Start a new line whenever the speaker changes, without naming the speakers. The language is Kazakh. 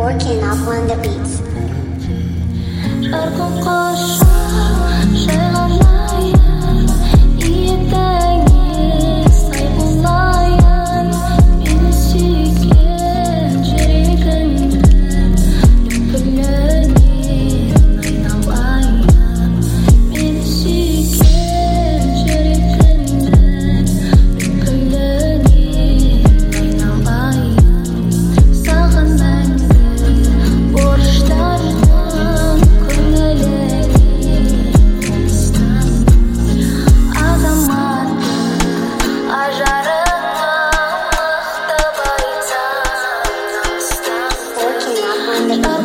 Working up on the beats.
Жаркын қоша жайғанайын, иетіңе сай болайын. Мені сүйген жүрегіңді үпілінен айналайын. Мені сүйген жүрегіңді үпілінен айналайын. Саған мәңгі борыштарым көңіліне қоныстан. Азаматты ажарыңа мықтап айтсам намыстан.
Working up on the beats.